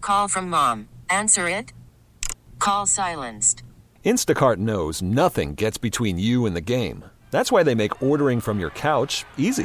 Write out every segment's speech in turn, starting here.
Call from mom. Answer it. Call silenced. Instacart knows nothing gets between you and the game. That's why they make ordering from your couch easy.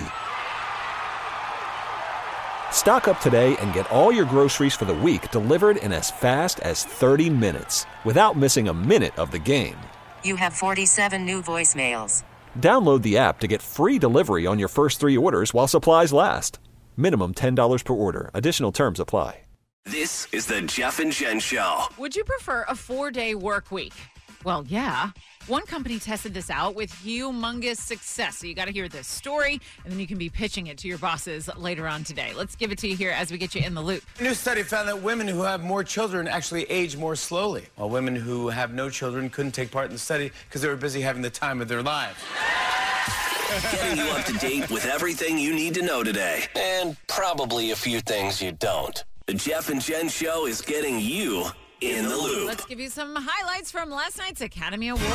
Stock up today and get all your groceries for the week delivered in as fast as 30 minutes without missing a minute of the game. You have 47 new voicemails. Download the app to get free delivery on your first 3 orders while supplies last. Minimum $10 per order. Additional terms apply. This is the Jeff and Jen Show. Would you prefer a 4-day work week? Well, yeah. One company tested this out with humongous success. So you got to hear this story, and then you can be pitching it to your bosses later on today. Let's give it to you here as we get you in the loop. A new study found that women who have more children actually age more slowly, while women who have no children couldn't take part in the study because they were busy having the time of their lives. Getting you up to date with everything you need to know today. And probably a few things you don't. The Jeff and Jen Show is getting you in the loop. Let's give you some highlights from last night's Academy Awards.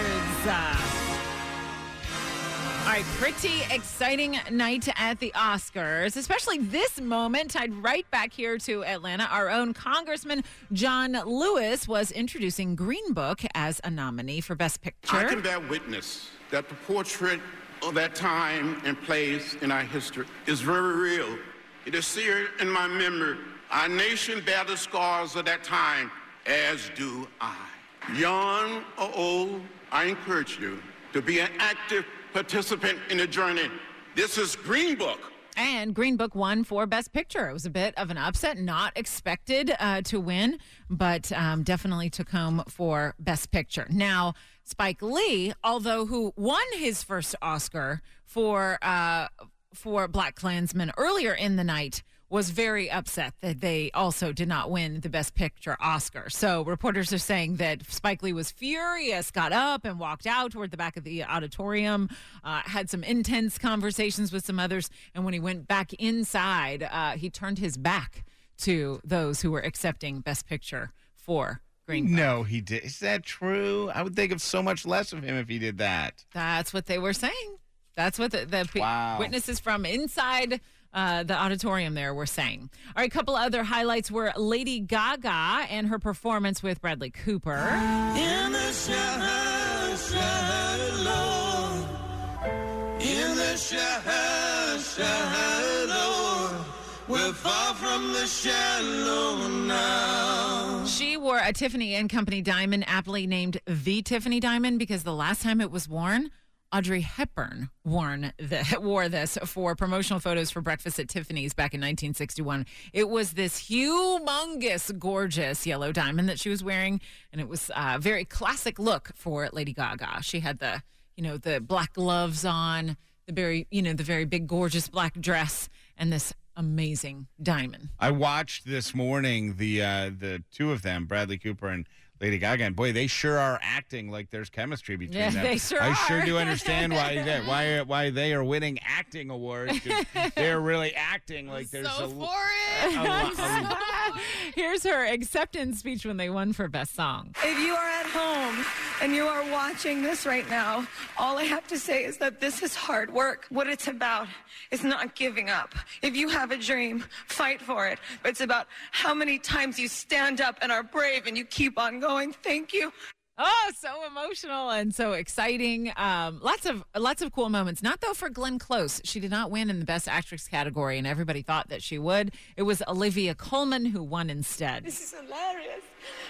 All right, pretty exciting night at the Oscars, especially this moment tied right back here to Atlanta. Our own Congressman John Lewis was introducing Green Book as a nominee for Best Picture. I can bear witness that the portrait of that time and place in our history is very real. It is seared in my memory. Our nation bear the scars of that time, as do I. Young or old, I encourage you to be an active participant in the journey. This is Green Book. And Green Book won for Best Picture. It was a bit of an upset, not expected to win, but definitely took home for Best Picture. Now, Spike Lee, who won his first Oscar for Black Klansman earlier in the night, was very upset that they also did not win the Best Picture Oscar. So reporters are saying that Spike Lee was furious, got up and walked out toward the back of the auditorium, had some intense conversations with some others, and when he went back inside, he turned his back to those who were accepting Best Picture for Green Book. No, he did. Is that true? I would think of so much less of him if he did that. That's what they were saying. That's what the Wow. witnesses from inside the auditorium there were saying. All right, a couple other highlights were Lady Gaga and her performance with Bradley Cooper. In the shallow, in the shallow, we're far from the shallow now. She wore a Tiffany & Company diamond, aptly named the Tiffany diamond, because the last time it was worn, Audrey Hepburn wore this for promotional photos for Breakfast at Tiffany's back in 1961. It was this humongous, gorgeous yellow diamond that she was wearing, and it was a very classic look for Lady Gaga. She had the black gloves on, the very big, gorgeous black dress, and this amazing diamond. I watched this morning the two of them, Bradley Cooper and Lady Gaga, and boy, they sure are acting like there's chemistry between them. They sure I are. sure do understand why they are winning acting awards, because they're really acting like there's so a for it. Here's her acceptance speech when they won for Best Song. If you are at home and you are watching this right now, all I have to say is that this is hard work. What it's about is not giving up. If you have a dream, fight for it. But it's about how many times you stand up and are brave and you keep on going. Thank you. Oh, so emotional and so exciting. Lots of cool moments. Not though for Glenn Close. She did not win in the Best Actress category, and everybody thought that she would. It was Olivia Colman who won instead. This is hilarious.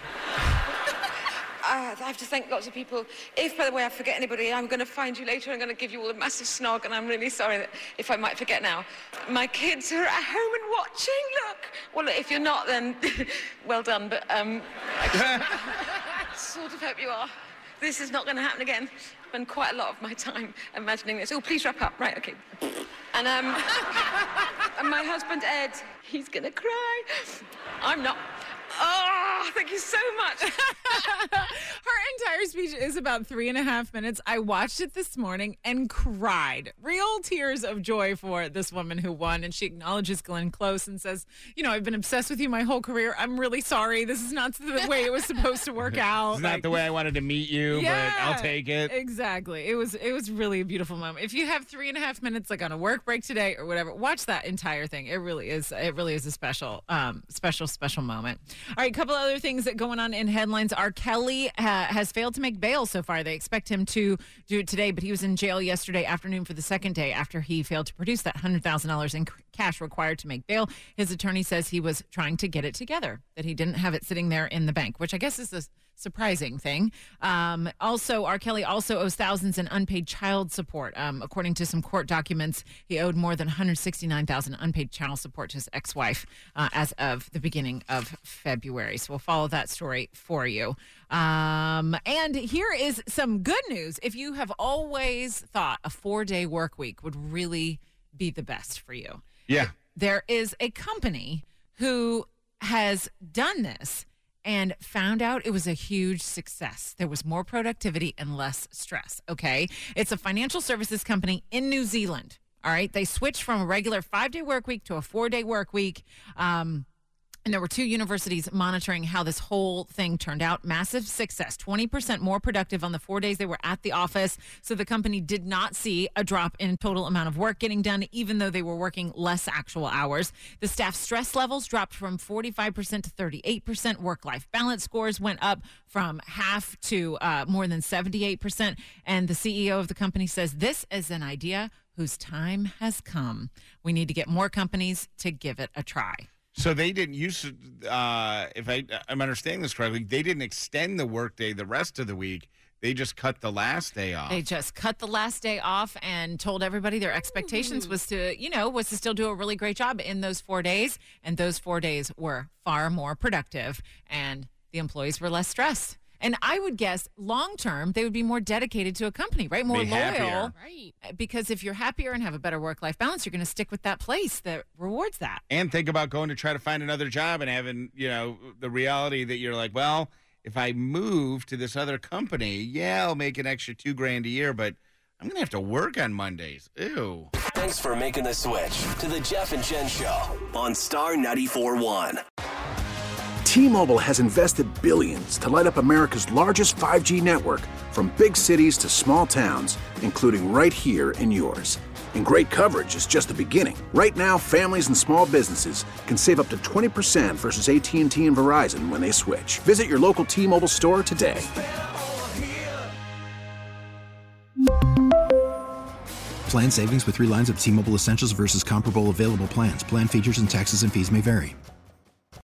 I have to thank lots of people. If, by the way, I forget anybody, I'm going to find you later. I'm going to give you all a massive snog, and I'm really sorry that if I might forget now. My kids are at home and watching. Look. Well, if you're not, then well done. But I sort of hope you are. This is not going to happen again. I spend quite a lot of my time imagining this. Oh, please wrap up. Right, okay. And and my husband, Ed, he's going to cry. I'm not. Oh! Oh, thank you so much. Her entire speech is about 3.5 minutes. I watched it this morning and cried. Real tears of joy for this woman who won. And she acknowledges Glenn Close and says, I've been obsessed with you my whole career. I'm really sorry. This is not the way it was supposed to work out. It's not the way I wanted to meet you, but I'll take it. Exactly. It was really a beautiful moment. If you have 3.5 minutes, like on a work break today or whatever, watch that entire thing. It really is a special moment. All right, a couple other things that going on in headlines. R. Kelly has failed to make bail so far. They expect him to do it today, but he was in jail yesterday afternoon for the second day after he failed to produce that $100,000 in cash required to make bail. His attorney says he was trying to get it together, that he didn't have it sitting there in the bank, which I guess is a surprising thing. Also, R. Kelly also owes thousands in unpaid child support. According to some court documents, he owed more than $169,000 unpaid child support to his ex-wife as of the beginning of February. So we'll follow that story for you. And here is some good news. If you have always thought a 4-day work week would really be the best for you. Yeah. There is a company who has done this and found out it was a huge success. There was more productivity and less stress, okay? It's a financial services company in New Zealand, all right? They switched from a regular 5-day work week to a 4-day work week. And there were 2 universities monitoring how this whole thing turned out. Massive success, 20% more productive on the 4 days they were at the office. So the company did not see a drop in total amount of work getting done, even though they were working less actual hours. The staff stress levels dropped from 45% to 38%. Work-life balance scores went up from half to more than 78%. And the CEO of the company says this is an idea whose time has come. We need to get more companies to give it a try. So they didn't use, if I'm understanding this correctly, they didn't extend the workday the rest of the week. They just cut the last day off. They just cut the last day off and told everybody their expectations was to still do a really great job in those 4 days. And those 4 days were far more productive and the employees were less stressed. And I would guess long-term, they would be more dedicated to a company, right? More be loyal. happier. Right. Because if you're happier and have a better work-life balance, you're going to stick with that place that rewards that. And think about going to try to find another job and having, the reality that you're like, well, if I move to this other company, I'll make an extra $2,000 a year, but I'm going to have to work on Mondays. Ew. Thanks for making the switch to the Jeff and Jen Show on Star 94.1. T-Mobile has invested billions to light up America's largest 5G network, from big cities to small towns, including right here in yours. And great coverage is just the beginning. Right now, families and small businesses can save up to 20% versus AT&T and Verizon when they switch. Visit your local T-Mobile store today. Plan savings with 3 lines of T-Mobile Essentials versus comparable available plans. Plan features and taxes and fees may vary.